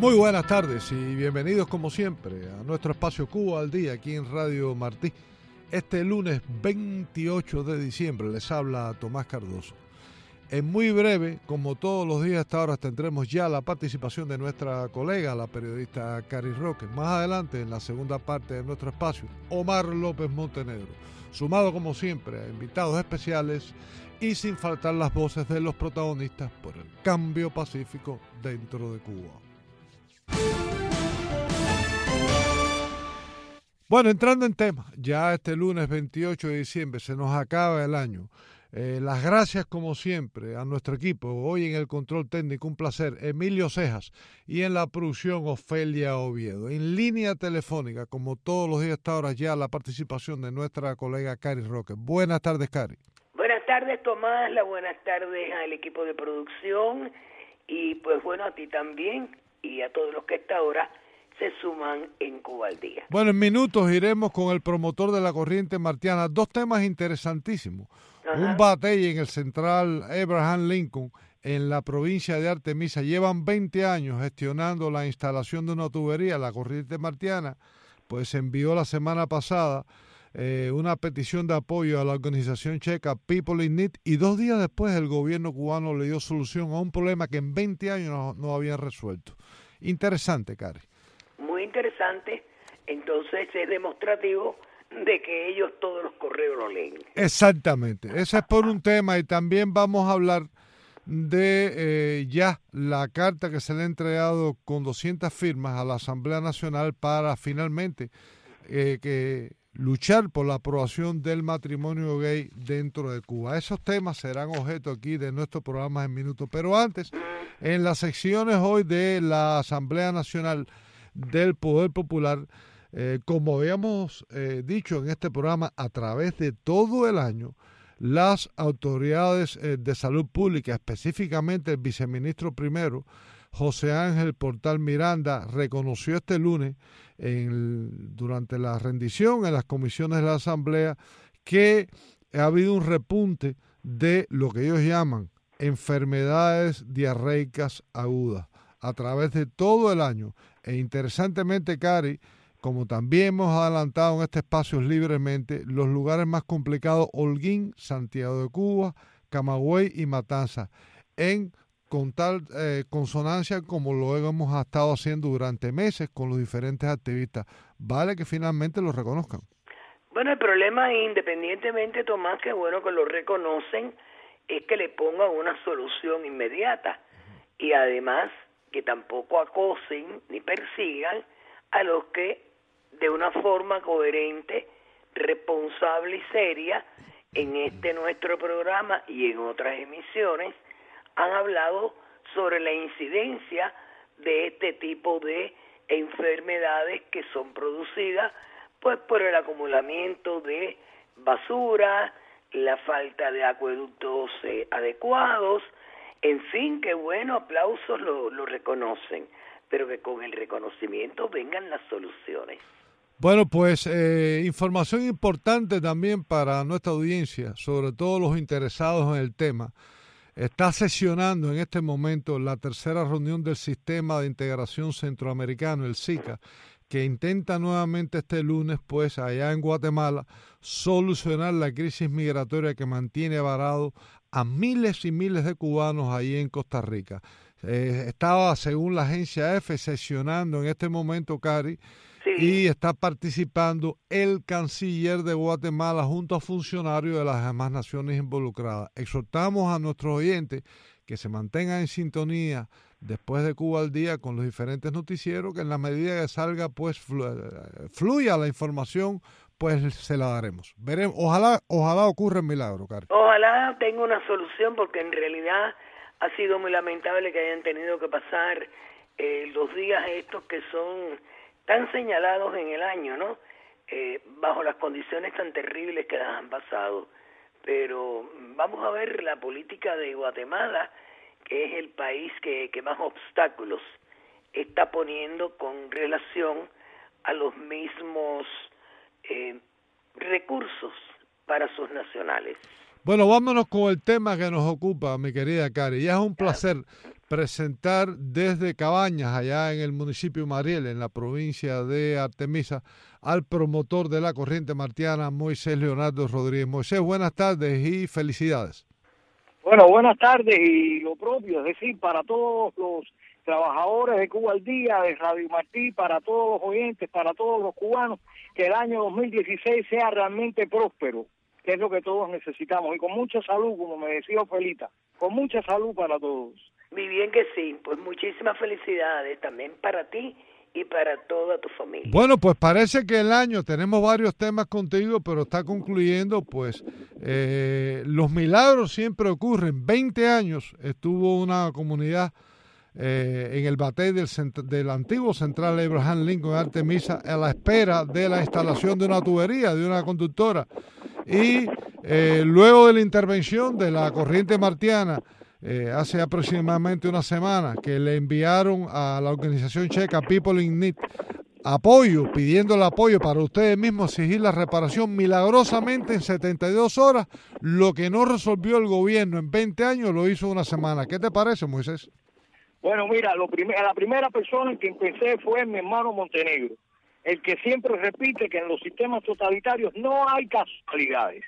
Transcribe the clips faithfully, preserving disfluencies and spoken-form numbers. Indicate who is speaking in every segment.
Speaker 1: Muy buenas tardes y bienvenidos como siempre a nuestro espacio Cuba al Día aquí en Radio Martí. Este lunes veintiocho de diciembre les habla Tomás Cardoso. En muy breve, como todos los días hasta ahora, tendremos ya la participación de nuestra colega, la periodista Cari Roque. Más adelante, en la segunda parte de nuestro espacio, Omar López Montenegro, sumado como siempre a invitados especiales y sin faltar las voces de los protagonistas por el cambio pacífico dentro de Cuba. Bueno, entrando en tema, ya este lunes veintiocho de diciembre se nos acaba el año. Eh, las gracias como siempre a nuestro equipo, hoy en el control técnico un placer, Emilio Cejas, y en la producción Ofelia Oviedo. En línea telefónica, como todos los días hasta ahora, ya la participación de nuestra colega Cari Roque. Buenas tardes, Cari.
Speaker 2: Buenas tardes, Tomás, las buenas tardes al equipo de producción y pues bueno, a ti también y a todos los que hasta ahora se suman en Cuba al Día.
Speaker 1: Bueno, en minutos iremos con el promotor de la corriente martiana. Dos temas interesantísimos. Ajá. Un batey en el Central Abraham Lincoln en la provincia de Artemisa. Llevan veinte años gestionando la instalación de una tubería. La corriente martiana pues envió la semana pasada eh, una petición de apoyo a la organización checa People in Need y dos días después el gobierno cubano le dio solución a un problema que en veinte años no, no habían resuelto. Interesante, Cari.
Speaker 2: Muy interesante, entonces es demostrativo de que ellos todos los correos lo leen.
Speaker 1: Exactamente, ese es por un tema y también vamos a hablar de eh, ya la carta que se le ha entregado con doscientas firmas a la Asamblea Nacional para finalmente eh, que luchar por la aprobación del matrimonio gay dentro de Cuba. Esos temas serán objeto aquí de nuestro programa en minutos, pero antes, en las secciones hoy de la Asamblea Nacional del Poder Popular, eh, como habíamos eh, dicho en este programa a través de todo el año, las autoridades eh, de salud pública, específicamente el viceministro primero, José Ángel Portal Miranda, reconoció este lunes en, durante la rendición en las comisiones de la Asamblea que ha habido un repunte de lo que ellos llaman enfermedades diarreicas agudas a través de todo el año. E interesantemente, Cari, como también hemos adelantado en este espacio libremente, los lugares más complicados, Holguín, Santiago de Cuba, Camagüey y Matanzas, en con tal eh, consonancia como lo hemos estado haciendo durante meses con los diferentes activistas. Vale que finalmente lo reconozcan.
Speaker 2: Bueno, el problema, independientemente, Tomás, que bueno que lo reconocen, es que le pongan una solución inmediata y además que tampoco acosen ni persigan a los que de una forma coherente, responsable y seria en este nuestro programa y en otras emisiones han hablado sobre la incidencia de este tipo de enfermedades que son producidas pues por el acumulamiento de basura, la falta de acueductos eh, adecuados. En fin, qué bueno, aplausos, lo, lo reconocen, pero que con el reconocimiento vengan las soluciones.
Speaker 1: Bueno, pues eh, información importante también para nuestra audiencia, sobre todo los interesados en el tema. Está sesionando en este momento la tercera reunión del Sistema de Integración Centroamericano, el SICA, que intenta nuevamente este lunes, pues allá en Guatemala, solucionar la crisis migratoria que mantiene varado a miles y miles de cubanos ahí en Costa Rica. Eh, estaba, según la agencia EFE, sesionando en este momento, Cari, sí. Y está participando el canciller de Guatemala junto a funcionarios de las demás naciones involucradas. Exhortamos a nuestros oyentes que se mantengan en sintonía después de Cuba al Día con los diferentes noticieros, que en la medida que salga, pues fluya la información, pues se la daremos. Veremos, ojalá, ojalá ocurra el milagro, Cari.
Speaker 2: Ojalá tenga una solución, porque en realidad ha sido muy lamentable que hayan tenido que pasar eh, los días estos que son tan señalados en el año, ¿no? Eh, bajo las condiciones tan terribles que las han pasado. Pero vamos a ver la política de Guatemala, que es el país que, que más obstáculos está poniendo con relación a los mismos eh, recursos para sus nacionales.
Speaker 1: Bueno, vámonos con el tema que nos ocupa, mi querida Cari. Ya es un placer presentar desde Cabañas, allá en el municipio de Mariel, en la provincia de Artemisa, al promotor de la corriente martiana, Moisés Leonardo Rodríguez. Moisés, buenas tardes y felicidades.
Speaker 3: Bueno, buenas tardes y lo propio, es decir, para todos los trabajadores de Cuba al Día, de Radio Martí, para todos los oyentes, para todos los cubanos, que el año dos mil dieciséis sea realmente próspero, que es lo que todos necesitamos, y con mucha salud, como me decía Ofelita, con mucha salud para todos.
Speaker 2: Muy bien que sí, pues muchísimas felicidades también para ti y para toda tu familia.
Speaker 1: Bueno, pues parece que el año, tenemos varios temas contigo, pero está concluyendo, pues eh, los milagros siempre ocurren. veinte años estuvo una comunidad eh, en el batey del, del antiguo Central Abraham Lincoln Artemisa a la espera de la instalación de una tubería, de una conductora. Y eh, luego de la intervención de la corriente martiana, Eh, hace aproximadamente una semana, que le enviaron a la organización checa People in Need apoyo, pidiendo el apoyo para ustedes mismos exigir la reparación milagrosamente en setenta y dos horas, lo que no resolvió el gobierno en veinte años lo hizo una semana. ¿Qué te parece, Moisés?
Speaker 3: Bueno, mira, lo prim la primera persona en que empecé fue mi hermano Montenegro, el que siempre repite que en los sistemas totalitarios no hay casualidades.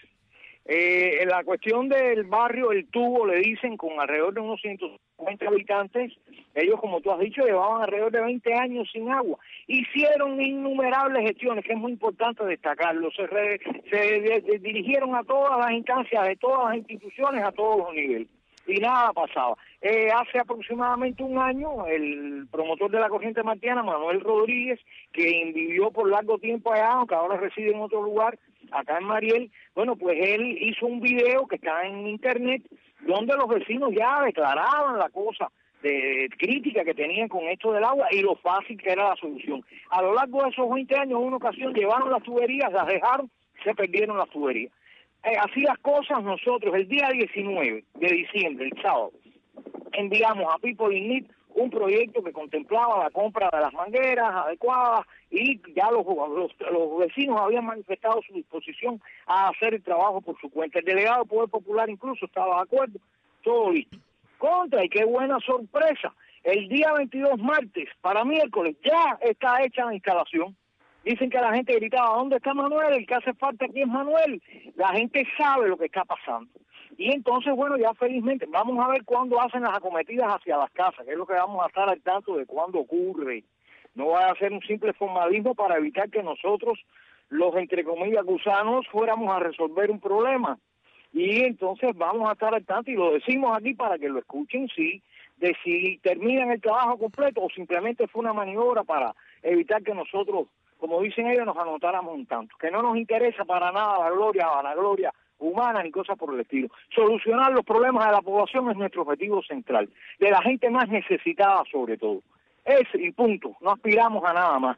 Speaker 3: Eh, en la cuestión del barrio El Tubo, le dicen, con alrededor de unos ciento cincuenta habitantes, ellos, como tú has dicho, llevaban alrededor de veinte años sin agua. Hicieron innumerables gestiones, que es muy importante destacarlo. Se, re, se de, de, dirigieron a todas las instancias, de todas las instituciones, a todos los niveles. Y nada pasaba. Eh, hace aproximadamente un año, el promotor de la corriente martiana, Manuel Rodríguez, quien vivió por largo tiempo allá, aunque ahora reside en otro lugar, acá en Mariel, bueno, pues él hizo un video que está en internet, donde los vecinos ya declaraban la cosa de crítica que tenían con esto del agua y lo fácil que era la solución. A lo largo de esos veinte años, en una ocasión llevaron las tuberías, las dejaron, se perdieron las tuberías. Eh, así las cosas, nosotros el día diecinueve de diciembre, el sábado, enviamos a People in Need un proyecto que contemplaba la compra de las mangueras adecuadas y ya los, los, los vecinos habían manifestado su disposición a hacer el trabajo por su cuenta. El delegado del Poder Popular incluso estaba de acuerdo, todo listo. Contra, y qué buena sorpresa, el día veintidós, martes, para miércoles, ya está hecha la instalación. Dicen que la gente gritaba, ¿dónde está Manuel? El que hace falta aquí es Manuel. La gente sabe lo que está pasando. Y entonces, bueno, ya felizmente, vamos a ver cuándo hacen las acometidas hacia las casas, que es lo que vamos a estar al tanto de cuándo ocurre. No va a ser un simple formalismo para evitar que nosotros, los entre comillas gusanos, fuéramos a resolver un problema. Y entonces vamos a estar al tanto, y lo decimos aquí para que lo escuchen, sí, de si terminan el trabajo completo o simplemente fue una maniobra para evitar que nosotros, como dicen ellos, nos anotáramos un tanto. Que no nos interesa para nada la gloria, la vanagloria humana ni cosas por el estilo. Solucionar los problemas de la población es nuestro objetivo central, de la gente más necesitada sobre todo. Ese y punto, no aspiramos a nada más.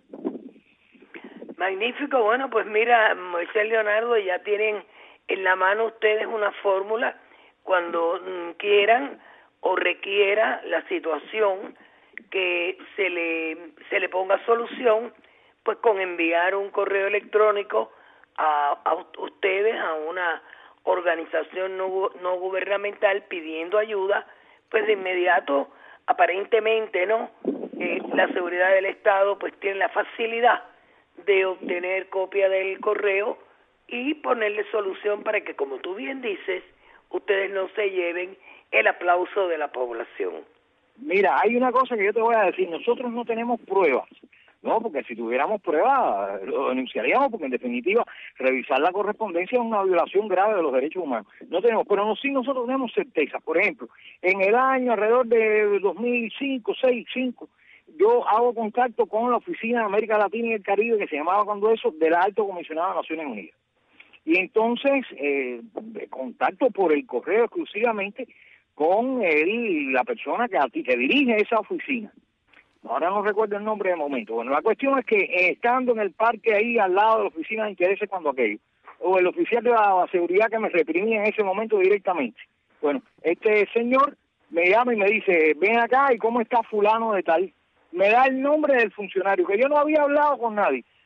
Speaker 2: Magnífico, bueno, pues mira, Moisés Leonardo, ya tienen en la mano ustedes una fórmula cuando mm, quieran o requiera la situación que se le, se le ponga solución, pues con enviar un correo electrónico a, a ustedes, a una organización no, no gubernamental pidiendo ayuda, pues de inmediato, aparentemente, ¿no? Eh, la seguridad del Estado pues tiene la facilidad de obtener copia del correo y ponerle solución para que, como tú bien dices, ustedes no se lleven el aplauso de la población.
Speaker 3: Mira, hay una cosa que yo te voy a decir, nosotros no tenemos pruebas. No, porque si tuviéramos pruebas lo denunciaríamos, porque en definitiva revisar la correspondencia es una violación grave de los derechos humanos. No tenemos, pero no, sí nosotros tenemos certeza. Por ejemplo, en el año alrededor de dos mil cinco, seis, cinco, yo hago contacto con la Oficina de América Latina y el Caribe, que se llamaba cuando eso, del Alto Comisionado de Naciones Unidas. Y entonces, eh, contacto por el correo exclusivamente con el, la persona que, que dirige esa oficina. Ahora no recuerdo el nombre de momento. Bueno, la cuestión es que eh, estando en el parque ahí al lado de la oficina de intereses cuando aquello, o el oficial de la seguridad que me reprimía en ese momento directamente. Bueno, este señor me llama y me dice, ven acá, ¿y cómo está fulano de tal? Me da el nombre del funcionario, que yo no había hablado con nadie.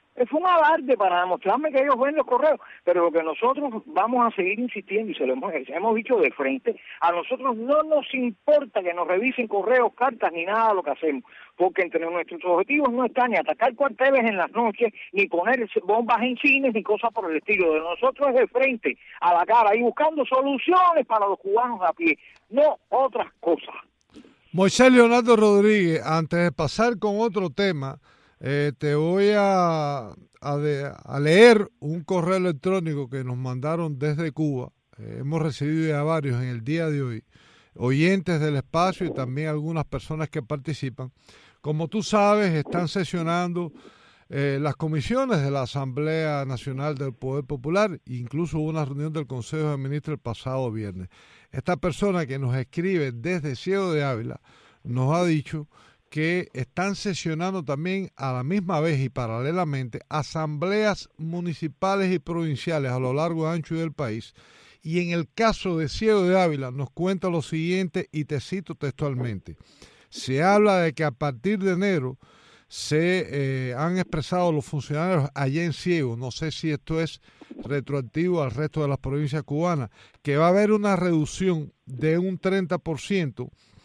Speaker 3: fue un alarde para demostrarme que ellos ven los correos, pero lo que nosotros vamos a seguir insistiendo, y se lo hemos, hemos dicho de frente, a nosotros no nos importa que nos revisen correos, cartas, ni nada de lo que hacemos, porque entre nuestros objetivos no está ni atacar cuarteles en las noches, ni poner bombas en cines, ni cosas por el estilo. De nosotros es de frente, a la cara, y buscando soluciones para los cubanos a pie, no otras cosas.
Speaker 1: Moisés Leonardo Rodríguez, antes de pasar con otro tema, eh, te voy a, a, de, a leer un correo electrónico que nos mandaron desde Cuba. Eh, hemos recibido ya varios en el día de hoy, oyentes del espacio y también algunas personas que participan. Como tú sabes, están sesionando eh, las comisiones de la Asamblea Nacional del Poder Popular, incluso hubo una reunión del Consejo de Ministros el pasado viernes. Esta persona que nos escribe desde Ciego de Ávila nos ha dicho que están sesionando también a la misma vez y paralelamente asambleas municipales y provinciales a lo largo y ancho del país. Y en el caso de Ciego de Ávila nos cuenta lo siguiente, y te cito textualmente. Se habla de que a partir de enero se eh, han expresado los funcionarios allá en Ciego, no sé si esto es retroactivo al resto de las provincias cubanas, que va a haber una reducción de un treinta por ciento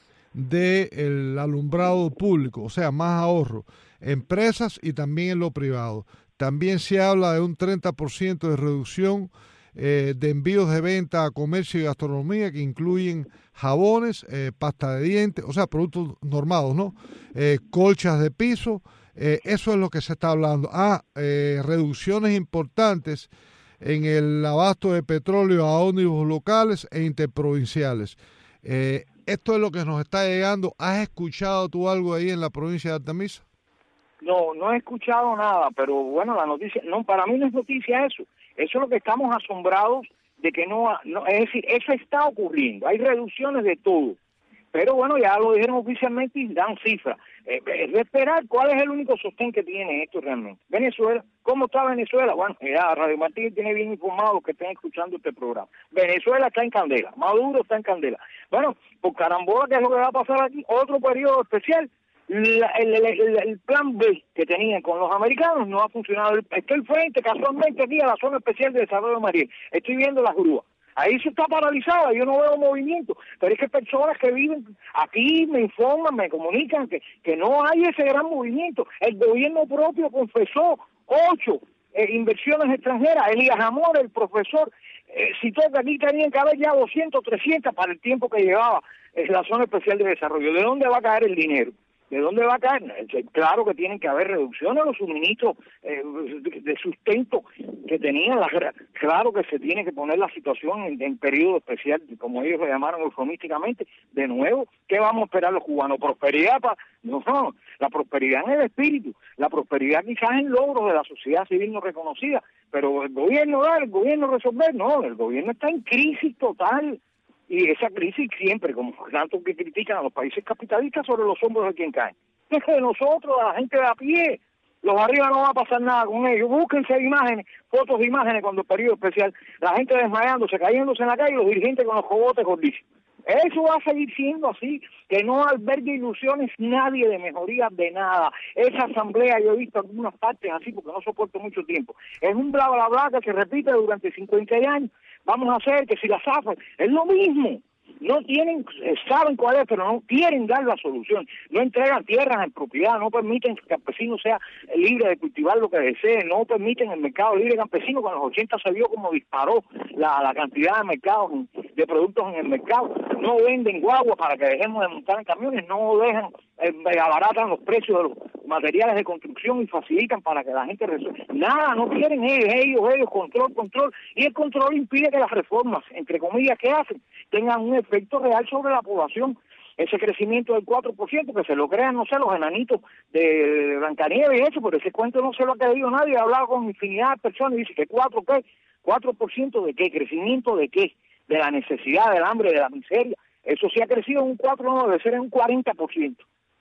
Speaker 1: del alumbrado público, o sea, más ahorro, empresas y también en lo privado. También se habla de un treinta por ciento de reducción eh, de envíos de venta a comercio y gastronomía, que incluyen jabones, eh, pasta de dientes, o sea, productos normados, ¿no? Eh, colchas de piso, eh, eso es lo que se está hablando. Ah, eh, reducciones importantes en el abasto de petróleo a ómnibus locales e interprovinciales. Eh, esto es lo que nos está llegando. ¿Has escuchado tú algo ahí en la provincia de Artemisa?
Speaker 3: No, no he escuchado nada, pero bueno, la noticia, no, para mí no es noticia eso. Eso es lo que estamos asombrados de que no, no, es decir, eso está ocurriendo. Hay reducciones de todo. Pero bueno, ya lo dijeron oficialmente y dan cifras. Eh, es de esperar cuál es el único sostén que tiene esto realmente. Venezuela, ¿cómo está Venezuela? Bueno, ya Radio Martín tiene bien informado los que estén escuchando este programa. Venezuela está en candela, Maduro está en candela. Bueno, por carambola, ¿qué es lo que va a pasar aquí? Otro periodo especial. La, el, el, el, el plan B que tenían con los americanos no ha funcionado. Estoy frente casualmente aquí a la zona especial de desarrollo marino. Estoy viendo las grúas. Ahí se está paralizada, yo no veo movimiento, pero es que personas que viven aquí me informan, me comunican que, que no hay ese gran movimiento. El gobierno propio confesó ocho eh, inversiones extranjeras. Elías Amor, el profesor, eh, citó que aquí tenían que haber ya doscientas, trescientas para el tiempo que llevaba eh, la zona especial de desarrollo. ¿De dónde va a caer el dinero? ¿De dónde va a caer? Claro que tienen que haber reducciones en los suministros eh, de sustento que tenían. La, claro que se tiene que poner la situación en, en periodo especial, como ellos lo llamaron eufemísticamente. De nuevo, ¿qué vamos a esperar los cubanos? ¿Prosperidad? Pa... No, no, la prosperidad en el espíritu, la prosperidad quizás en logros de la sociedad civil no reconocida, pero el gobierno dar, el gobierno resolver, no, el gobierno está en crisis total. Y esa crisis siempre, como tanto que critican a los países capitalistas, sobre los hombros de quien caen. Es de nosotros, de la gente de a pie. Los arriba no va a pasar nada con ellos. Búsquense imágenes, fotos de imágenes cuando el periodo especial, la gente desmayándose, cayéndose en la calle y los dirigentes con los cogotes gordísimos. Eso va a seguir siendo así, que no albergue ilusiones nadie de mejoría de nada. Esa asamblea, yo he visto algunas partes así porque no soporto mucho tiempo. Es un bla bla bla que se repite durante cincuenta años. Vamos a hacer que si la zafan, es lo mismo. No tienen, saben cuál es, pero no quieren dar la solución. No entregan tierras en propiedad, no permiten que el campesino sea libre de cultivar lo que desee, no permiten el mercado libre campesino. Con los ochenta se vio como disparó la, la cantidad de mercados, de productos en el mercado. No venden guagua para que dejemos de montar en camiones, no dejan, eh, abaratan los precios de los materiales de construcción y facilitan para que la gente resuelva. Nada, no quieren ellos, ellos, ellos, control, control. Y el control impide que las reformas, entre comillas, que hacen, tengan un efecto real sobre la población. Ese crecimiento del cuatro por ciento, que se lo crean, no sé, los enanitos de Blancanieves y eso, pero ese cuento no se lo ha creído nadie. He hablado con infinidad de personas y dice que cuatro, ¿qué? cuatro por ciento de qué, crecimiento de qué, de la necesidad, del hambre, de la miseria. Eso sí ha crecido en un cuatro, no debe ser en un cuarenta por ciento.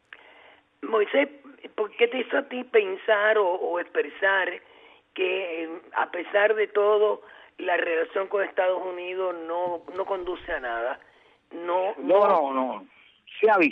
Speaker 2: Moisés, ¿por qué te hizo a ti pensar o, o expresar que eh, a pesar de todo la relación con Estados Unidos no no conduce a nada? No,
Speaker 3: no, no, no. Se ha visto,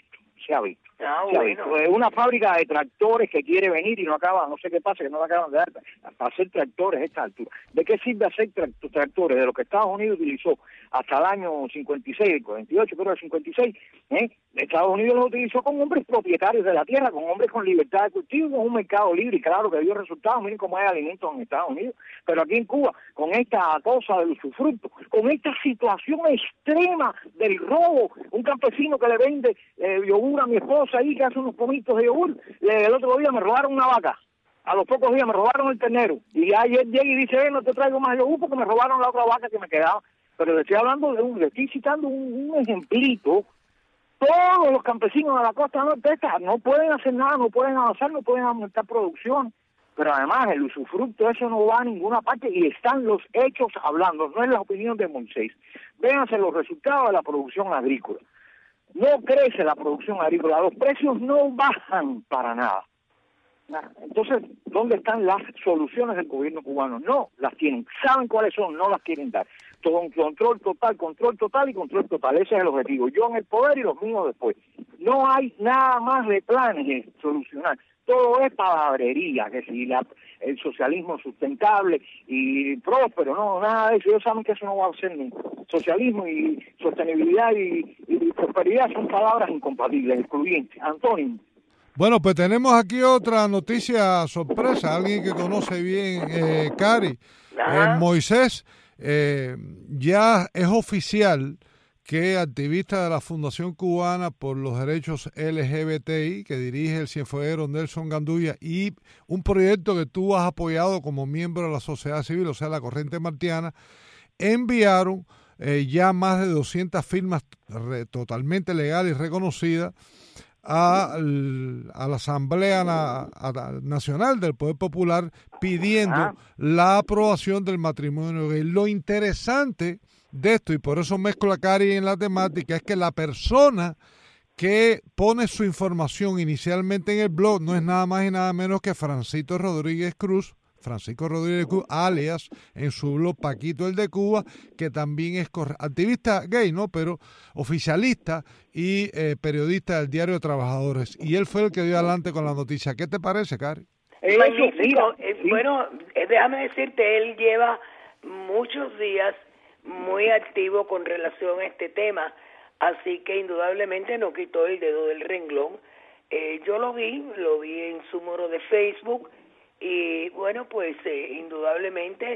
Speaker 3: se ha visto.
Speaker 2: Ah,
Speaker 3: se ha
Speaker 2: bueno.
Speaker 3: visto. Es una fábrica de tractores que quiere venir y no acaba, no sé qué pasa, que no la acaban de dar para hacer tractores a esta altura. ¿De qué sirve hacer tractores? De lo que Estados Unidos utilizó hasta el año cincuenta y seis, cuarenta y ocho, creo, cincuenta y seis, ¿eh? Estados Unidos lo utilizó con hombres propietarios de la tierra, con hombres con libertad de cultivo, con un mercado libre, y claro que dio resultados. Miren cómo hay alimentos en Estados Unidos, pero aquí en Cuba, con esta cosa del usufructo, con esta situación extrema del robo, un campesino que le vende eh, yogur a mi esposa ahí, que hace unos pomitos de yogur, le, el otro día me robaron una vaca, a los pocos días me robaron el ternero, y ayer llega y dice, eh, no te traigo más yogur porque me robaron la otra vaca que me quedaba. Pero le estoy hablando de un, le estoy citando un, un ejemplito. Todos los campesinos de la costa norte esta no pueden hacer nada, no pueden avanzar, no pueden aumentar producción, pero además el usufructo eso no va a ninguna parte y están los hechos hablando, no es la opinión de Moisés. Véanse los resultados de la producción agrícola. No crece la producción agrícola, los precios no bajan para nada. Entonces, ¿dónde están las soluciones del gobierno cubano? No las tienen. ¿Saben cuáles son? No las quieren dar. Todo control total, control total y control total. Ese es el objetivo. Yo en el poder y los míos después. No hay nada más de planes de solucionar. Todo es palabrería, que si la, el socialismo sustentable y próspero, no, nada de eso. Ellos saben que eso no va a ser nunca. Socialismo y sostenibilidad y, y prosperidad son palabras incompatibles, excluyentes, antónimos.
Speaker 1: Bueno, pues tenemos aquí otra noticia sorpresa, alguien que conoce bien, eh, Cari, eh, Moisés, eh, ya es oficial que activista de la Fundación Cubana por los Derechos L G B T I, que dirige el cienfueguero Nelson Gandulla, y un proyecto que tú has apoyado como miembro de la sociedad civil, o sea, la Corriente Martiana, enviaron eh, ya más de doscientas firmas re, totalmente legales y reconocidas A, a la Asamblea Na, a, Nacional del Poder Popular pidiendo ah. la aprobación del matrimonio gay. Lo interesante de esto, y por eso mezclo a Cari en la temática, es que la persona que pone su información inicialmente en el blog no es nada más y nada menos que Francisco Rodríguez Cruz, Francisco Rodríguez Cruz, alias en su blog Paquito el de Cuba, que también es activista gay, ¿no? Pero oficialista y eh, periodista del Diario de Trabajadores. Y él fue el que dio adelante con la noticia. ¿Qué te parece, Cari?
Speaker 2: Magnífico. Eh, sí. Bueno, eh, déjame decirte, él lleva muchos días muy activo con relación a este tema, así que indudablemente no quitó el dedo del renglón. Eh, yo lo vi, lo vi en su muro de Facebook, y bueno, pues eh, indudablemente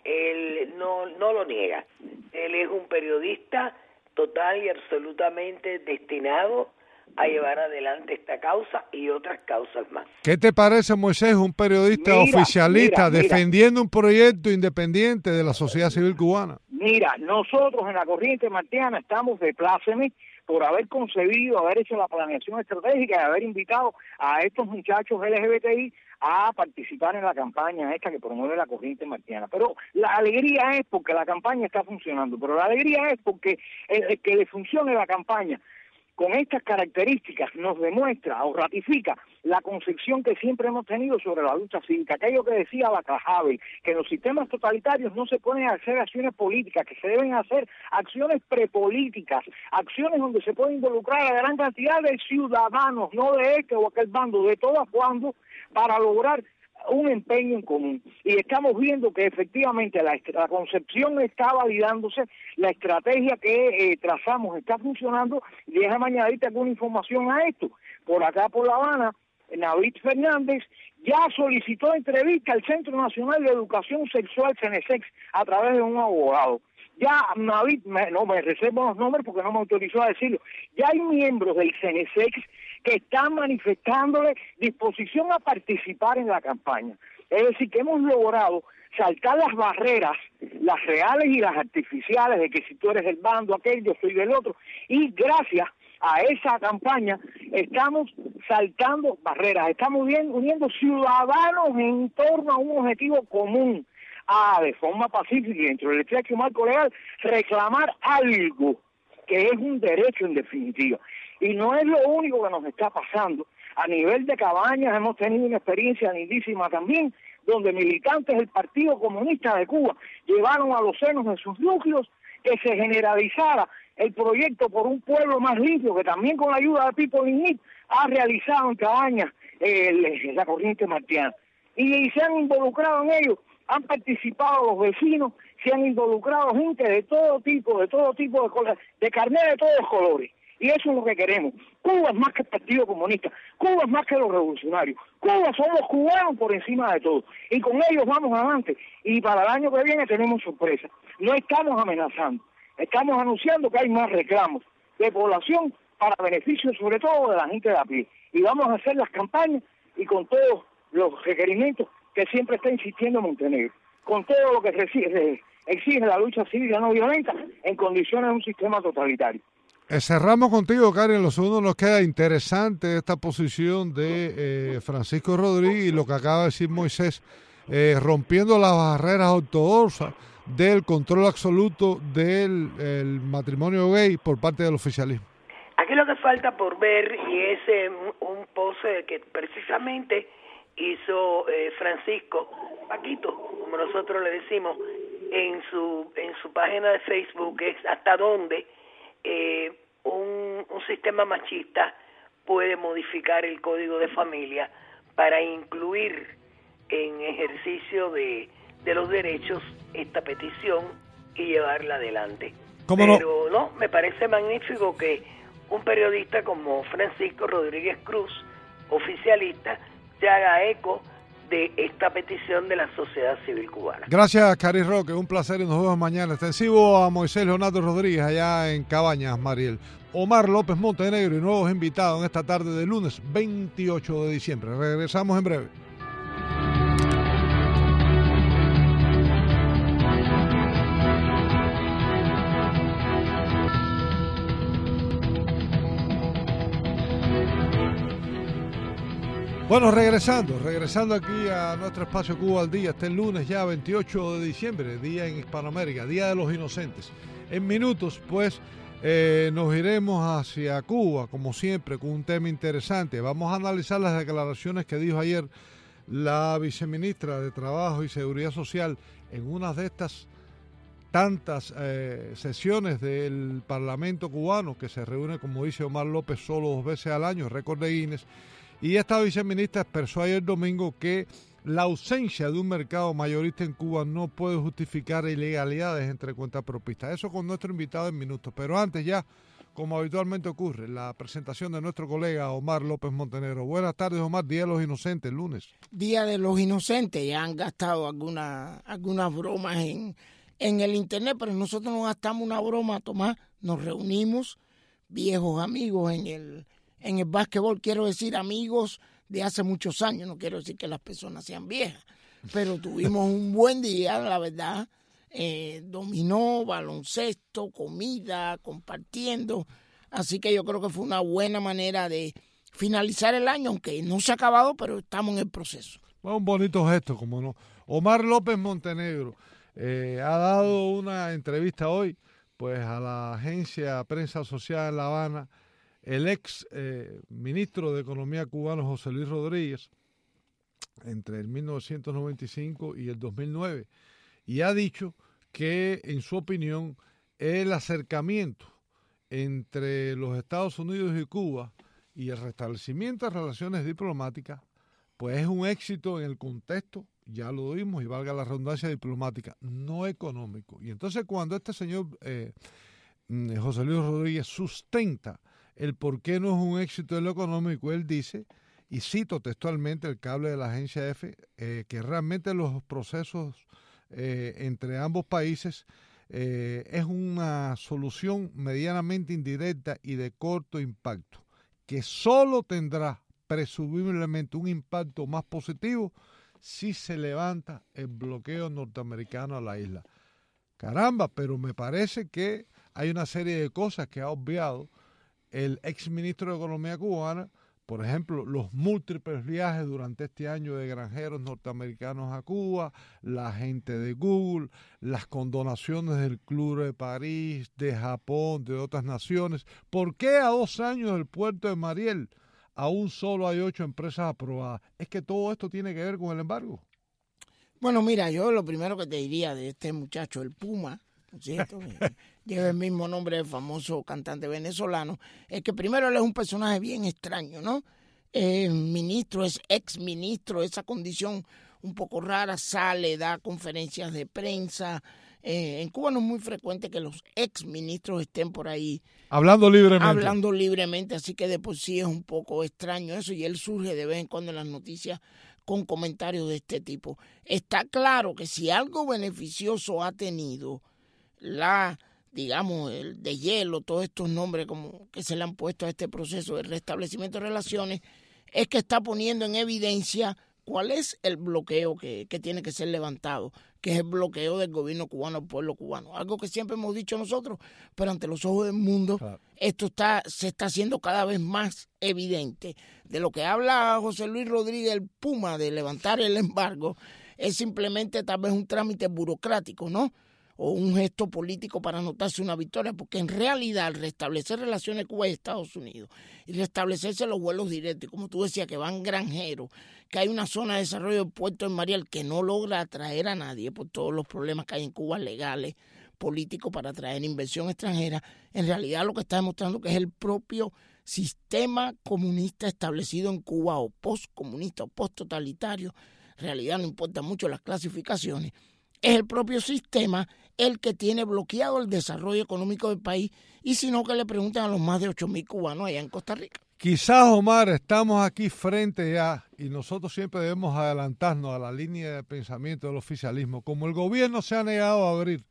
Speaker 2: él no, no lo niega. Él es un periodista total y absolutamente destinado a llevar adelante esta causa y otras causas más.
Speaker 1: ¿Qué te parece, Moisés, un periodista mira, oficialista mira, mira. defendiendo un proyecto independiente de la sociedad civil cubana?
Speaker 3: Mira, nosotros en la Corriente Martiana estamos de pláceme por haber concebido, haber hecho la planeación estratégica y haber invitado a estos muchachos L G B T I a participar en la campaña esta que promueve la Corriente Martiana. Pero la alegría es porque la campaña está funcionando, pero la alegría es porque el, el que le funcione la campaña con estas características nos demuestra o ratifica la concepción que siempre hemos tenido sobre la lucha cívica, aquello que decía Václav Havel, que en los sistemas totalitarios no se pueden hacer acciones políticas, que se deben hacer acciones prepolíticas, acciones donde se puede involucrar a gran cantidad de ciudadanos, no de este o aquel bando, de todo a cuando, para lograr un empeño en común. Y estamos viendo que efectivamente la, la concepción está validándose, la estrategia que eh, trazamos está funcionando, y déjame añadirte alguna información a esto. Por acá por La Habana, Navid Fernández ya solicitó entrevista al Centro Nacional de Educación Sexual, CENESEX, a través de un abogado. Ya Navid, me, no me reservo los nombres porque no me autorizó a decirlo, ya hay miembros del CENESEX que están manifestándole disposición a participar en la campaña. Es decir, que hemos logrado saltar las barreras, las reales y las artificiales, de que si tú eres del bando aquel, yo soy del otro, y gracias a esa campaña estamos saltando barreras, estamos bien, uniendo ciudadanos en torno a un objetivo común, a de forma pacífica y dentro del estrecho marco legal reclamar algo que es un derecho en definitiva. Y no es lo único que nos está pasando. A nivel de Cabañas hemos tenido una experiencia lindísima también, donde militantes del Partido Comunista de Cuba llevaron a los senos de sus núcleos que se generalizara el proyecto por un pueblo más limpio, que también con la ayuda de People in Need ha realizado en Cabañas eh, la corriente martiana. Y, y se han involucrado en ello, han participado los vecinos, se han involucrado gente de todo tipo, de todo tipo de colores, de carnet de todos los colores. Y eso es lo que queremos. Cuba es más que el Partido Comunista, Cuba es más que los revolucionarios, Cuba son los cubanos por encima de todo. Y con ellos vamos adelante. Y para el año que viene tenemos sorpresa. No estamos amenazando, estamos anunciando que hay más reclamos de población para beneficio sobre todo de la gente de a pie. Y vamos a hacer las campañas y con todos los requerimientos que siempre está insistiendo Montenegro, con todo lo que exige, exige la lucha cívica no violenta en condiciones de un sistema totalitario.
Speaker 1: Eh, cerramos contigo, Karen. En lo segundo nos queda interesante esta posición de eh, Francisco Rodríguez y lo que acaba de decir Moisés, eh, rompiendo las barreras ortodoxas del control absoluto del el matrimonio gay por parte del oficialismo.
Speaker 2: Aquí lo que falta por ver, y es eh, un post que precisamente hizo eh, Francisco, Paquito, como nosotros le decimos, en su en su página de Facebook, es hasta dónde eh, un, un sistema machista puede modificar el código de familia para incluir en ejercicio de, de los derechos esta petición y llevarla adelante.
Speaker 1: ¿Cómo
Speaker 2: Pero
Speaker 1: no?
Speaker 2: no, me parece magnífico que un periodista como Francisco Rodríguez Cruz, oficialista, se haga eco de esta petición de la sociedad civil cubana.
Speaker 1: Gracias, Cari Roque, un placer y nos vemos mañana. Extensivo a Moisés Leonardo Rodríguez allá en Cabañas, Mariel. Omar López Montenegro y nuevos invitados en esta tarde de lunes veintiocho de diciembre. Regresamos en breve. Bueno, regresando, regresando aquí a nuestro espacio Cuba al Día, este lunes ya veintiocho de diciembre, día en Hispanoamérica, Día de los Inocentes. En minutos, pues, eh, nos iremos hacia Cuba, como siempre, con un tema interesante. Vamos a analizar las declaraciones que dijo ayer la viceministra de Trabajo y Seguridad Social en una de estas tantas eh, sesiones del Parlamento cubano, que se reúne, como dice Omar López, solo dos veces al año, récord de Guinness. Y esta viceministra expresó ayer domingo que la ausencia de un mercado mayorista en Cuba no puede justificar ilegalidades entre cuentapropistas. Eso con nuestro invitado en minutos. Pero antes ya, como habitualmente ocurre, la presentación de nuestro colega Omar López Montenegro. Buenas tardes, Omar. Día de los Inocentes, lunes.
Speaker 4: Día de los Inocentes. Ya han gastado alguna, algunas bromas en, en el internet, pero nosotros no gastamos una broma, Tomás. Nos reunimos, viejos amigos en el... En el básquetbol, quiero decir amigos de hace muchos años, no quiero decir que las personas sean viejas, pero tuvimos un buen día, la verdad, eh, dominó, baloncesto, comida, compartiendo, así que yo creo que fue una buena manera de finalizar el año, aunque no se ha acabado, pero estamos en el proceso.
Speaker 1: Bueno, un bonito gesto, como no. Omar López Montenegro eh, ha dado una entrevista hoy, pues a la agencia Prensa Asociada en La Habana, el ex eh, ministro de Economía cubano José Luis Rodríguez entre el mil novecientos noventa y cinco y el dos mil nueve, y ha dicho que, en su opinión, el acercamiento entre los Estados Unidos y Cuba y el restablecimiento de relaciones diplomáticas pues es un éxito en el contexto, ya lo vimos, y valga la redundancia, diplomática, no económico. Y entonces cuando este señor eh, José Luis Rodríguez sustenta el por qué no es un éxito en lo económico, él dice, y cito textualmente el cable de la agencia EFE, eh, que realmente los procesos eh, entre ambos países eh, es una solución medianamente indirecta y de corto impacto, que solo tendrá presumiblemente un impacto más positivo si se levanta el bloqueo norteamericano a la isla. Caramba, pero me parece que hay una serie de cosas que ha obviado el exministro de Economía cubana, por ejemplo, los múltiples viajes durante este año de granjeros norteamericanos a Cuba, la gente de Google, las condonaciones del Club de París, de Japón, de otras naciones. ¿Por qué a dos años del puerto de Mariel aún solo hay ocho empresas aprobadas? ¿Es que todo esto tiene que ver con el embargo?
Speaker 4: Bueno, mira, yo lo primero que te diría de este muchacho, el Puma, ¿cierto? Lleva el mismo nombre del famoso cantante venezolano. Es que primero él es un personaje bien extraño, ¿no? Es ministro, es ex ministro, esa condición un poco rara, sale, da conferencias de prensa. Eh, en Cuba no es muy frecuente que los ex ministros estén por ahí
Speaker 1: hablando libremente.
Speaker 4: Hablando libremente, así que de por sí es un poco extraño eso, y él surge de vez en cuando en las noticias con comentarios de este tipo. Está claro que si algo beneficioso ha tenido la, digamos, el de hielo, todos estos nombres como que se le han puesto a este proceso de restablecimiento de relaciones, es que está poniendo en evidencia cuál es el bloqueo que, que tiene que ser levantado, que es el bloqueo del gobierno cubano al pueblo cubano. Algo que siempre hemos dicho nosotros, pero ante los ojos del mundo, claro, esto está se está haciendo cada vez más evidente. De lo que habla José Luis Rodríguez, el Puma, de levantar el embargo, es simplemente tal vez un trámite burocrático, ¿no? O un gesto político para anotarse una victoria, porque en realidad restablecer relaciones Cuba y Estados Unidos y restablecerse los vuelos directos, como tú decías, que van granjeros, que hay una zona de desarrollo del puerto de Mariel que no logra atraer a nadie por todos los problemas que hay en Cuba legales, políticos, para atraer inversión extranjera, en realidad lo que está demostrando que es el propio sistema comunista establecido en Cuba, o postcomunista o posttotalitario, en realidad no importa mucho las clasificaciones, es el propio sistema el que tiene bloqueado el desarrollo económico del país, y si no, que le pregunten a los más de ocho mil cubanos allá en Costa Rica.
Speaker 1: Quizás, Omar, estamos aquí frente a, y nosotros siempre debemos adelantarnos a la línea de pensamiento del oficialismo, como el gobierno se ha negado a abrir,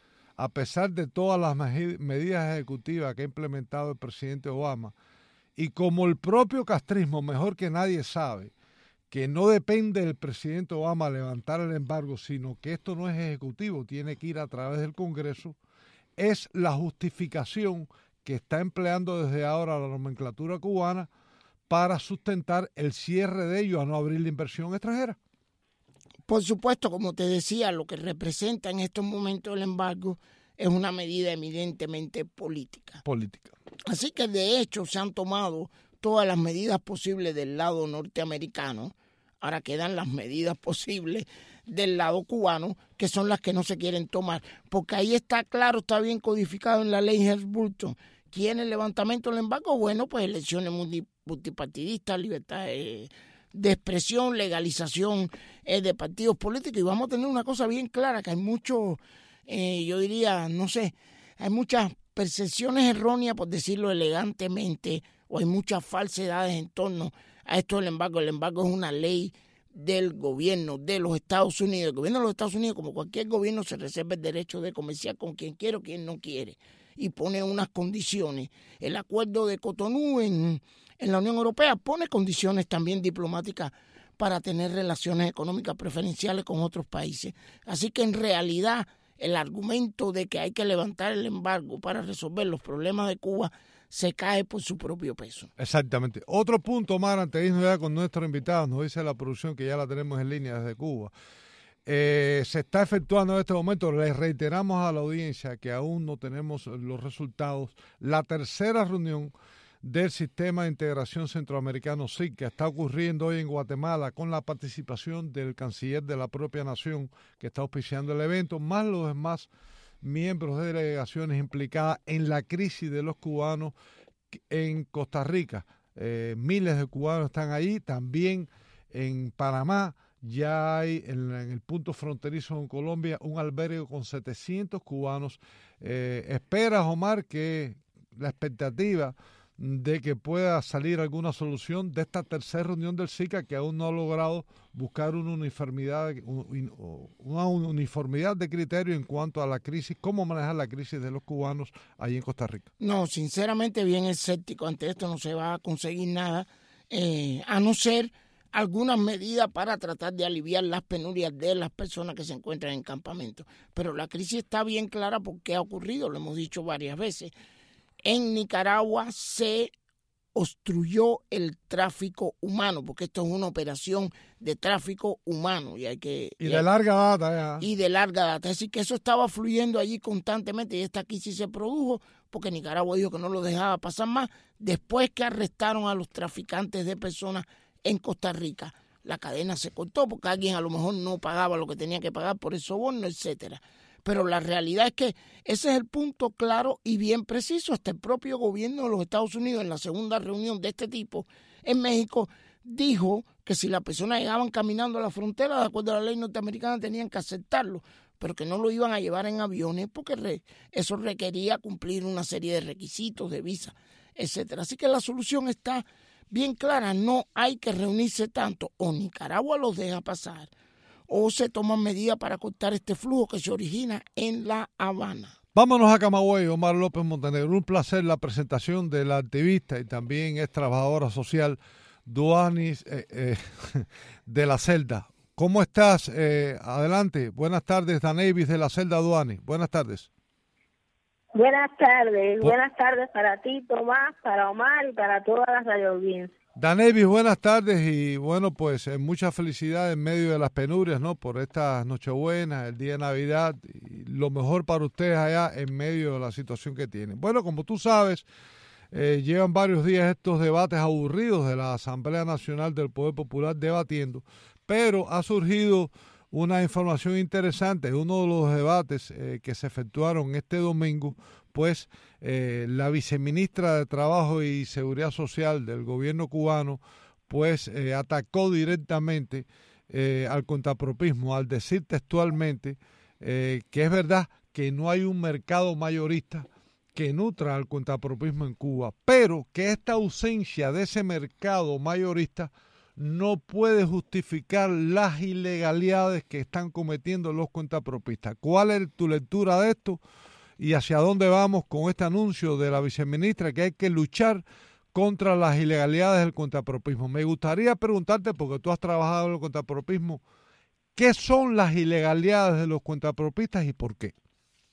Speaker 1: a pesar de todas las medidas ejecutivas que ha implementado el presidente Obama, y como el propio castrismo, mejor que nadie sabe, que no depende del presidente Obama levantar el embargo, sino que esto no es ejecutivo, tiene que ir a través del Congreso, es la justificación que está empleando desde ahora la nomenclatura cubana para sustentar el cierre de ello a no abrir la inversión extranjera.
Speaker 4: Por supuesto, como te decía, lo que representa en estos momentos el embargo es una medida evidentemente política.
Speaker 1: Política.
Speaker 4: Así que de hecho se han tomado todas las medidas posibles del lado norteamericano. Ahora quedan las medidas posibles del lado cubano, que son las que no se quieren tomar, porque ahí está claro, está bien codificado en la ley Helms-Burton. ¿Quién el levantamiento del embargo? Bueno, pues elecciones multipartidistas, libertad de, de expresión, legalización eh, de partidos políticos, y vamos a tener una cosa bien clara, que hay mucho, eh, yo diría, no sé, hay muchas percepciones erróneas, por decirlo elegantemente, o hay muchas falsedades en torno a esto del embargo. El embargo es una ley del gobierno de los Estados Unidos. El gobierno de los Estados Unidos, como cualquier gobierno, se reserva el derecho de comerciar con quien quiere o quien no quiere, y pone unas condiciones. El acuerdo de Cotonú en, en la Unión Europea pone condiciones también diplomáticas para tener relaciones económicas preferenciales con otros países. Así que en realidad el argumento de que hay que levantar el embargo para resolver los problemas de Cuba se cae por su propio peso.
Speaker 1: Exactamente. Otro punto, Omar, antes de irnos ya con nuestro invitado, nos dice la producción que ya la tenemos en línea desde Cuba. Eh, se está efectuando en este momento, les reiteramos a la audiencia que aún no tenemos los resultados, la tercera reunión del Sistema de Integración Centroamericano S I C, que está ocurriendo hoy en Guatemala con la participación del canciller de la propia nación que está auspiciando el evento, más los demás miembros de delegaciones implicadas en la crisis de los cubanos en Costa Rica. Eh, miles de cubanos están ahí, también en Panamá. Ya hay en, en el punto fronterizo con Colombia un albergue con setecientos cubanos. Eh, ¿Esperas, Omar, que la expectativa de que pueda salir alguna solución de esta tercera reunión del SICA, que aún no ha logrado buscar una uniformidad, una uniformidad de criterio en cuanto a la crisis, cómo manejar la crisis de los cubanos ahí en Costa Rica?
Speaker 4: No, sinceramente bien escéptico. Ante esto no se va a conseguir nada, eh, a no ser algunas medidas para tratar de aliviar las penurias de las personas que se encuentran en campamentos. Pero la crisis está bien clara porque ha ocurrido, lo hemos dicho varias veces. En Nicaragua se obstruyó el tráfico humano, porque esto es una operación de tráfico humano. Y, hay que,
Speaker 1: y, y de hay, larga data. Ya.
Speaker 4: Y de larga data. Es decir, que eso estaba fluyendo allí constantemente, y esta crisis se produjo porque Nicaragua dijo que no lo dejaba pasar más, después que arrestaron a los traficantes de personas en Costa Rica. La cadena se cortó porque alguien a lo mejor no pagaba lo que tenía que pagar por el soborno, etcétera. Pero la realidad es que ese es el punto claro y bien preciso. Hasta el propio gobierno de los Estados Unidos, en la segunda reunión de este tipo en México, dijo que si las personas llegaban caminando a la frontera, de acuerdo a la ley norteamericana, tenían que aceptarlo, pero que no lo iban a llevar en aviones porque re, eso requería cumplir una serie de requisitos de visa, etcétera. Así que la solución está bien clara, no hay que reunirse tanto. O Nicaragua los deja pasar, o se toman medidas para cortar este flujo que se origina en La Habana.
Speaker 1: Vámonos a Camagüey, Omar López Montenegro. Un placer la presentación de la activista y también es trabajadora social Duanis eh, eh, de la Celda. ¿Cómo estás? Eh, adelante. Buenas tardes, Danevis de la Celda Duanis. Buenas tardes.
Speaker 5: Buenas tardes. Bu Buenas tardes para ti, Tomás, para Omar y para todas las radioaudiencias.
Speaker 1: Danevis, buenas tardes y bueno, pues eh, mucha felicidad en medio de las penurias, ¿no? Por estas Nochebuenas, el día de Navidad y lo mejor para ustedes allá en medio de la situación que tienen. Bueno, como tú sabes, eh, llevan varios días estos debates aburridos de la Asamblea Nacional del Poder Popular debatiendo, pero ha surgido una información interesante. Uno de los debates eh, que se efectuaron este domingo, pues eh, la viceministra de Trabajo y Seguridad Social del gobierno cubano, pues eh, atacó directamente eh, al contrapropismo, al decir textualmente eh, que es verdad que no hay un mercado mayorista que nutra al contrapropismo en Cuba, pero que esta ausencia de ese mercado mayorista no puede justificar las ilegalidades que están cometiendo los contrapropistas. ¿Cuál es tu lectura de esto y hacia dónde vamos con este anuncio de la viceministra que hay que luchar contra las ilegalidades del contrapropismo? Me gustaría preguntarte, porque tú has trabajado en el contrapropismo, ¿qué son las ilegalidades de los contrapropistas y por qué?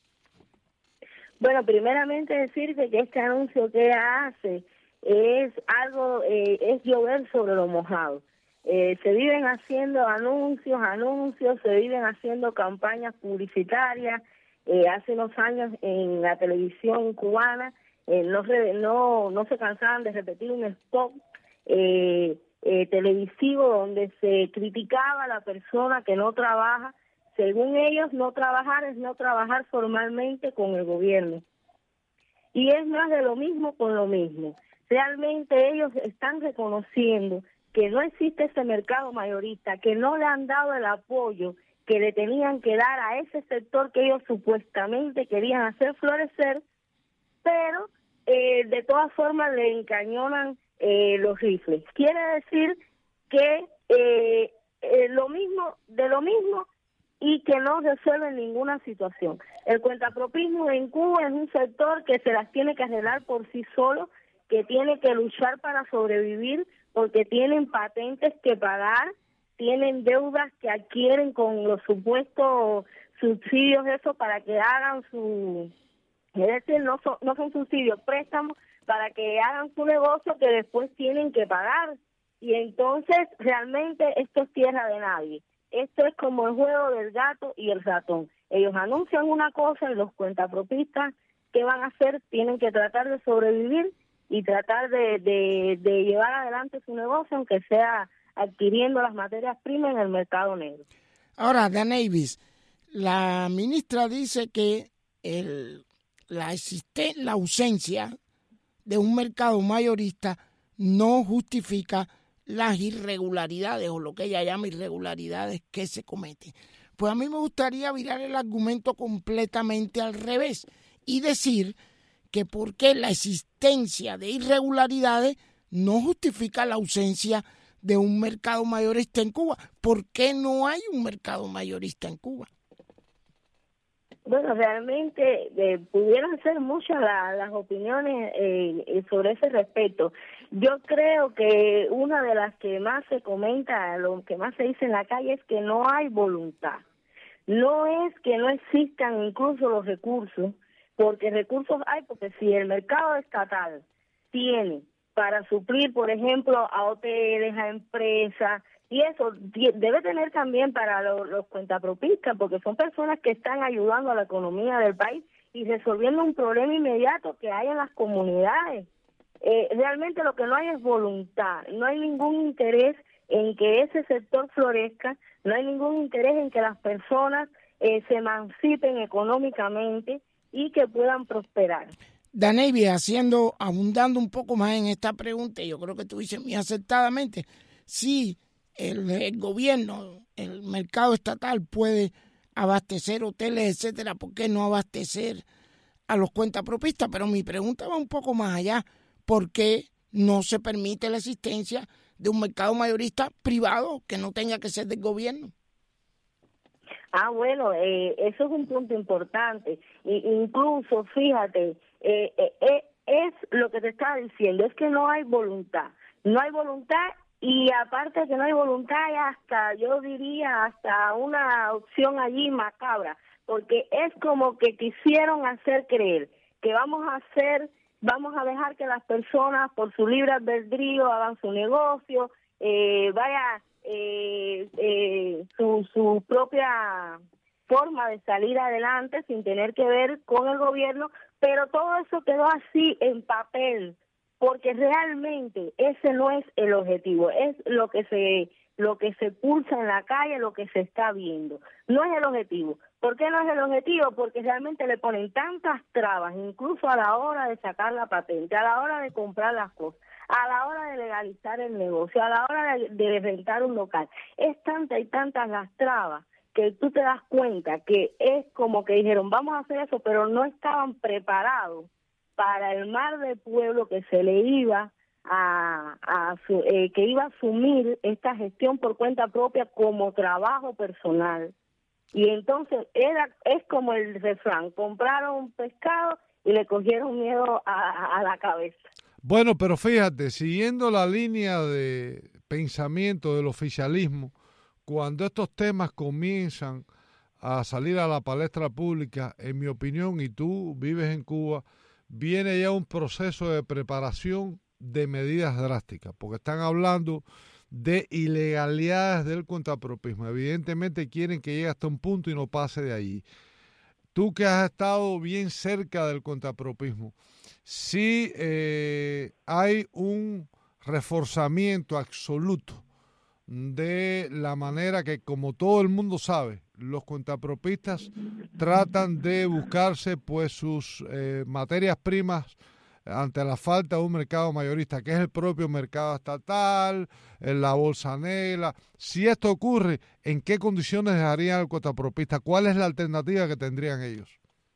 Speaker 5: Bueno, primeramente decirte que este anuncio que ella hace es algo, eh, es llover sobre lo mojado. Eh, se viven haciendo anuncios, anuncios, se viven haciendo campañas publicitarias. Eh, hace unos años en la televisión cubana eh, no, no, no se cansaban de repetir un spot eh, eh, televisivo donde se criticaba a la persona que no trabaja. Según ellos, no trabajar es no trabajar formalmente con el gobierno. Y es más de lo mismo con lo mismo. Realmente ellos están reconociendo que no existe ese mercado mayorista, que no le han dado el apoyo que le tenían que dar a ese sector que ellos supuestamente querían hacer florecer, pero eh, de todas formas le encañonan eh, los rifles. Quiere decir que eh, eh, lo mismo de lo mismo y que no resuelven ninguna situación. El cuentapropismo en Cuba es un sector que se las tiene que arreglar por sí solo, que tiene que luchar para sobrevivir porque tienen patentes que pagar, tienen deudas que adquieren con los supuestos subsidios, eso para que hagan su, es decir, no son, no son subsidios, préstamos para que hagan su negocio que después tienen que pagar. Y entonces realmente esto es tierra de nadie. Esto es como el juego del gato y el ratón. Ellos anuncian una cosa y los cuentapropistas, ¿qué van a hacer? Tienen que tratar de sobrevivir y tratar de, de, de llevar adelante su negocio, aunque sea adquiriendo las materias primas en el mercado negro.
Speaker 4: Ahora, Danevis, la ministra dice que el, la, existe, la ausencia de un mercado mayorista no justifica las irregularidades o lo que ella llama irregularidades que se cometen. Pues a mí me gustaría virar el argumento completamente al revés y decir que por qué la existencia de irregularidades no justifica la ausencia de un mercado mayorista en Cuba. ¿Por qué no hay un mercado mayorista en Cuba?
Speaker 5: Bueno, realmente eh, pudieran ser muchas la, las opiniones eh, sobre ese respecto. Yo creo que una de las que más se comenta, lo que más se dice en la calle es que no hay voluntad. No es que no existan incluso los recursos, porque recursos hay, porque si el mercado estatal tiene para suplir, por ejemplo, a hoteles, a empresas, y eso debe tener también para los, los cuentapropistas, porque son personas que están ayudando a la economía del país y resolviendo un problema inmediato que hay en las comunidades. Eh, realmente lo que no hay es voluntad, no hay ningún interés en que ese sector florezca, no hay ningún interés en que las personas eh, se emancipen económicamente y que puedan prosperar.
Speaker 4: Daneiby, haciendo, abundando un poco más en esta pregunta, yo creo que tú dices muy acertadamente, sí, el, el gobierno, el mercado estatal puede abastecer hoteles, etcétera, ¿por qué no abastecer a los cuentapropistas? Pero mi pregunta va un poco más allá, ¿por qué no se permite la existencia de un mercado mayorista privado que no tenga que ser del gobierno?
Speaker 5: Ah, bueno, eh, eso es un punto importante. Y, incluso, fíjate, eh, eh, eh, es lo que te estaba diciendo, es que no hay voluntad. No hay voluntad y aparte de que no hay voluntad, hay hasta, yo diría, hasta una opción allí macabra, porque es como que quisieron hacer creer que vamos a hacer, vamos a dejar que las personas por su libre albedrío hagan su negocio, eh, vaya... Eh, eh, su, su propia forma de salir adelante sin tener que ver con el gobierno, pero todo eso quedó así en papel, porque realmente ese no es el objetivo, es lo que se lo que se pulsa en la calle, lo que se está viendo, no es el objetivo. ¿Por qué no es el objetivo? Porque realmente le ponen tantas trabas, incluso a la hora de sacar la patente, a la hora de comprar las cosas, a la hora de legalizar el negocio, a la hora de, de rentar un local. Es tanta y tantas las trabas que tú te das cuenta que es como que dijeron, vamos a hacer eso, pero no estaban preparados para el mar de pueblo que se le iba a, a eh, que iba a asumir esta gestión por cuenta propia como trabajo personal. Y entonces era es como el refrán, compraron un pescado y le cogieron miedo a, a la cabeza.
Speaker 1: Bueno, pero fíjate, siguiendo la línea de pensamiento del oficialismo, cuando estos temas comienzan a salir a la palestra pública, en mi opinión, y tú vives en Cuba, viene ya un proceso de preparación de medidas drásticas, porque están hablando de ilegalidades del cuentapropismo. Evidentemente quieren que llegue hasta un punto y no pase de ahí. Tú que has estado bien cerca del cuentapropismo, sí eh, hay un reforzamiento absoluto de la manera que, como todo el mundo sabe, los cuentapropistas tratan de buscarse pues sus eh, materias primas ante la falta de un mercado mayorista, que es el propio mercado estatal, en la bolsa negra. Si esto ocurre, ¿en qué condiciones dejarían al cuentapropista? ¿Cuál es la alternativa que tendrían ellos?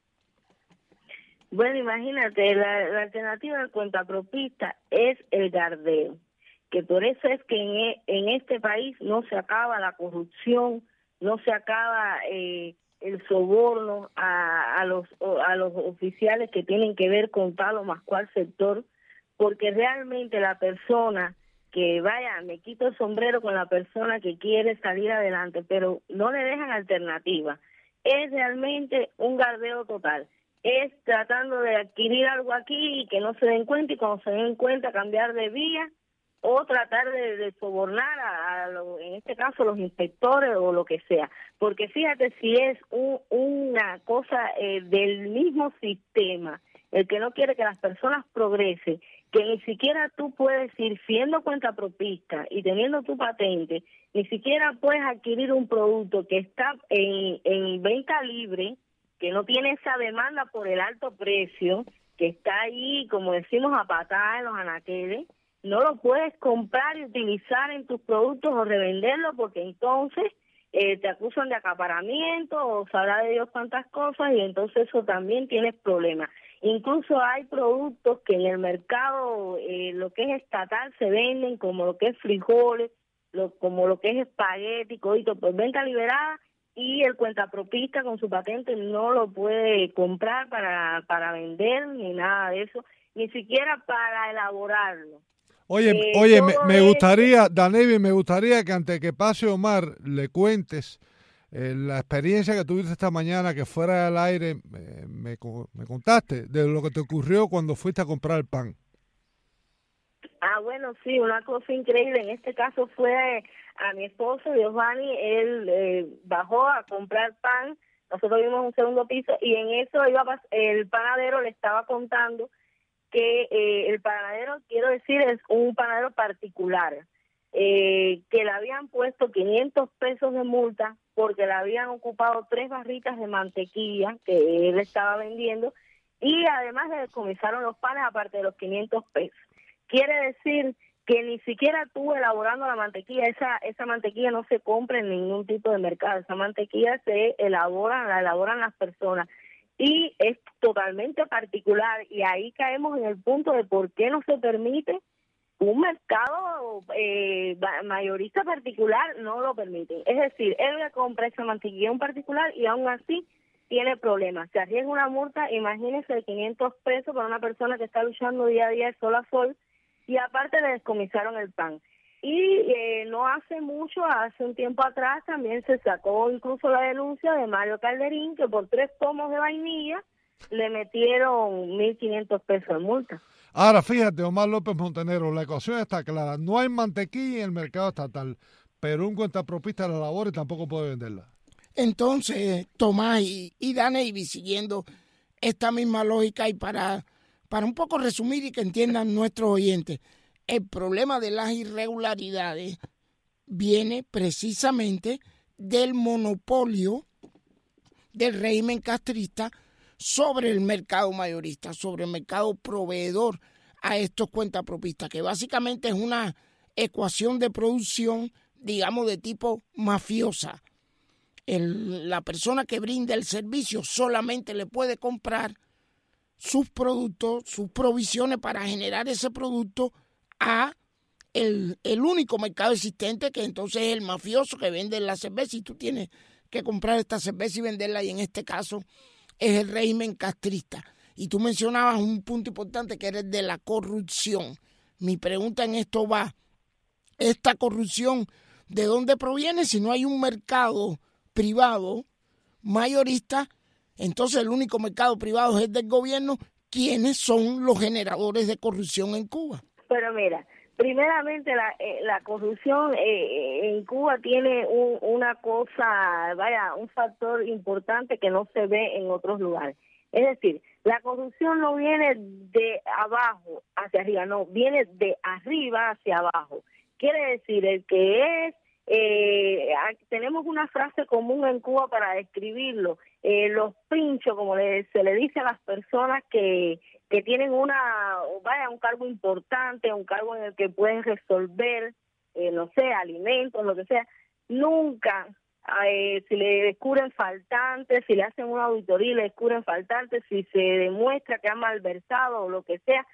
Speaker 5: Bueno, imagínate, la, la alternativa del cuentapropista es el gardeo, que por eso es que en, en este país no se acaba la corrupción, no se acaba eh, el soborno a, a los a los oficiales que tienen que ver con tal o más cual sector, porque realmente la persona que vaya, me quito el sombrero con la persona que quiere salir adelante, pero no le dejan alternativa, es realmente un gardeo total. Es tratando de adquirir algo aquí y que no se den cuenta, y cuando se den cuenta cambiar de vía o tratar de, de sobornar a, a lo, en este caso los inspectores o lo que sea, porque fíjate si es un, una cosa eh, del mismo sistema, el que no quiere que las personas progresen, que ni siquiera tú puedes ir siendo cuentapropista y teniendo tu patente, ni siquiera puedes adquirir un producto que está en, en venta libre, que no tiene esa demanda por el alto precio, que está ahí, como decimos, a patada en los anaqueles, no lo puedes comprar y utilizar en tus productos o revenderlo, porque entonces eh, te acusan de acaparamiento o sabrá de Dios cuántas cosas, y entonces eso también tienes problemas. Incluso hay productos que en el mercado, eh, lo que es estatal, se venden como lo que es frijoles, lo, como lo que es espagueti, codito, por venta liberada, y el cuentapropista con su patente no lo puede comprar para, para vender ni nada de eso, ni siquiera para elaborarlo.
Speaker 1: Oye,
Speaker 5: eh,
Speaker 1: oye, me, me
Speaker 5: es...
Speaker 1: gustaría, Daneiby, me gustaría que antes que pase Omar le cuentes eh, la experiencia que tuviste esta mañana, que fuera del aire eh, me, me contaste de lo que te ocurrió cuando fuiste a comprar el pan.
Speaker 5: Ah, bueno, sí, una cosa increíble. En este caso fue a mi esposo, Giovanni, él eh, bajó a comprar pan, nosotros vimos un segundo piso, y en eso iba a, el panadero le estaba contando que eh, el panadero, quiero decir, es un panadero particular, eh, que le habían puesto quinientos pesos de multa porque le habían ocupado tres barritas de mantequilla que él estaba vendiendo y además le decomisaron los panes aparte de los quinientos pesos. Quiere decir que ni siquiera tú elaborando la mantequilla, esa esa mantequilla no se compra en ningún tipo de mercado, esa mantequilla se elabora, la elaboran las personas y es totalmente particular y ahí caemos en el punto de por qué no se permite un mercado eh, mayorista particular, no lo permiten. Es decir, él le compra esa mantequilla en particular y aún así tiene problemas. Se arriesga una multa, imagínense, de quinientos pesos para una persona que está luchando día a día de sol a sol. Y aparte le descomisaron el pan. Y eh, no hace mucho, hace un tiempo atrás, también se sacó incluso la denuncia de Mario Calderín, que por tres pomos de vainilla le metieron mil quinientos pesos de multa.
Speaker 1: Ahora, fíjate, Omar López Montenegro, la ecuación está clara. No hay mantequilla en el mercado estatal, pero un cuentapropista la labora y tampoco puede venderla.
Speaker 4: Entonces, Tomás y, y Daneiby, siguiendo esta misma lógica y para... Para un poco resumir y que entiendan nuestros oyentes, el problema de las irregularidades viene precisamente del monopolio del régimen castrista sobre el mercado mayorista, sobre el mercado proveedor a estos cuentapropistas, que básicamente es una ecuación de producción, digamos, de tipo mafiosa. El, la persona que brinda el servicio solamente le puede comprar sus productos, sus provisiones para generar ese producto a el, el único mercado existente, que entonces es el mafioso que vende la cerveza y tú tienes que comprar esta cerveza y venderla, y en este caso es el régimen castrista. Y tú mencionabas un punto importante que era el de la corrupción. Mi pregunta en esto va, ¿esta corrupción de dónde proviene? Si no hay un mercado privado mayorista, entonces el único mercado privado es el del gobierno. ¿Quiénes son los generadores de corrupción en Cuba?
Speaker 5: Pero mira, primeramente la, eh, la corrupción eh, en Cuba tiene un, una cosa, vaya, un factor importante que no se ve en otros lugares. Es decir, la corrupción no viene de abajo hacia arriba, no, viene de arriba hacia abajo. Quiere decir, el que es, eh, tenemos una frase común en Cuba para describirlo, eh, los pinchos, como le, se le dice a las personas que, que tienen una, vaya, un cargo importante, un cargo en el que pueden resolver, eh, no sé, alimentos, lo que sea, nunca, eh, si le descubren faltantes, si le hacen una auditoría y le descubren faltantes, si se demuestra que ha malversado o lo que sea,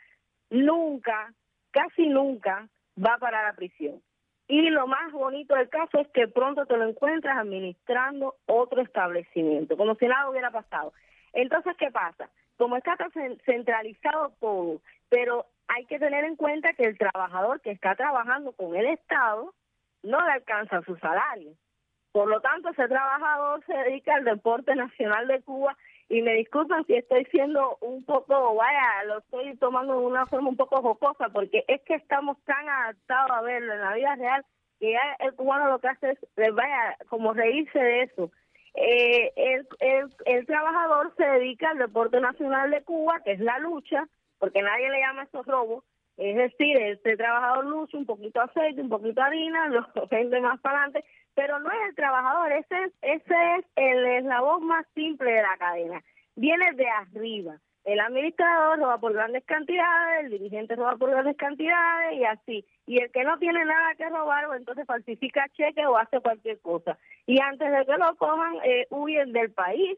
Speaker 5: nunca, casi nunca va para la prisión. Y lo más bonito del caso es que pronto te lo encuentras administrando otro establecimiento, como si nada hubiera pasado. Entonces, ¿qué pasa? Como está tan centralizado todo, pero hay que tener en cuenta que el trabajador que está trabajando con el Estado no le alcanza su salario. Por lo tanto, ese trabajador se dedica al deporte nacional de Cuba, y me disculpan si estoy siendo un poco, vaya, lo estoy tomando de una forma un poco jocosa, porque es que estamos tan adaptados a verlo en la vida real que ya el cubano lo que hace es, vaya, como reírse de eso. Eh, el, el, el trabajador se dedica al deporte nacional de Cuba, que es la lucha, porque nadie le llama esos robos. Es decir, este trabajador lucha un poquito de aceite, un poquito de harina, lo vende más para adelante, pero no es el trabajador, ese es, ese es el eslabón más simple de la cadena. Viene de arriba. El administrador roba por grandes cantidades, el dirigente roba por grandes cantidades y así. Y el que no tiene nada que robar, o entonces falsifica cheques o hace cualquier cosa. Y antes de que lo cojan, eh, huyen del país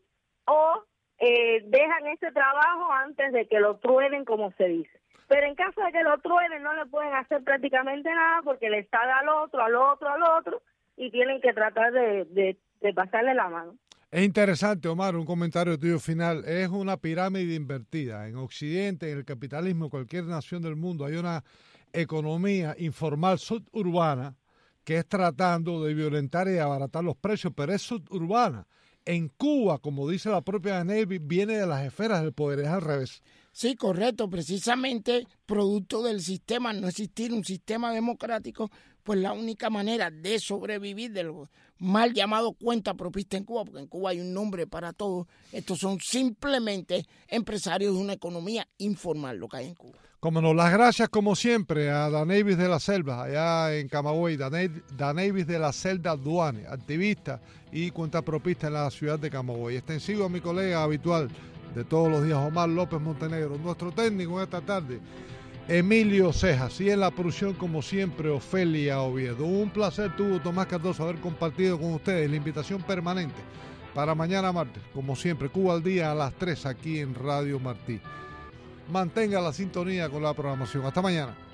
Speaker 5: o eh, dejan ese trabajo antes de que lo truenen, como se dice. Pero en caso de que lo truenen, no le pueden hacer prácticamente nada porque le está al otro, al otro, al otro, y tienen que tratar de, de, de pasarle la mano.
Speaker 1: Es interesante, Omar, un comentario tuyo final. Es una pirámide invertida. En Occidente, en el capitalismo, en cualquier nación del mundo, hay una economía informal suburbana que es tratando de violentar y abaratar los precios, pero es suburbana. En Cuba, como dice la propia Navy, viene de las esferas del poder, es al revés.
Speaker 4: Sí, correcto. Precisamente producto del sistema, no existir un sistema democrático, pues la única manera de sobrevivir de los mal llamados cuentapropistas en Cuba, porque en Cuba hay un nombre para todo, estos son simplemente empresarios de una economía informal, lo que hay en Cuba.
Speaker 1: Como no, las gracias como siempre a Danevis de la Selva, allá en Camagüey, Danevis de la Selva Duane, activista y cuentapropista en la ciudad de Camagüey. Extensivo a mi colega habitual de todos los días, Omar López Montenegro, nuestro técnico en esta tarde, Emilio Cejas, y en la producción como siempre, Ofelia Oviedo. Un placer tuvo Tomás Cardoso haber compartido con ustedes la invitación permanente para mañana martes, como siempre, Cuba al día a las tres aquí en Radio Martí. Mantenga la sintonía con la programación. Hasta mañana.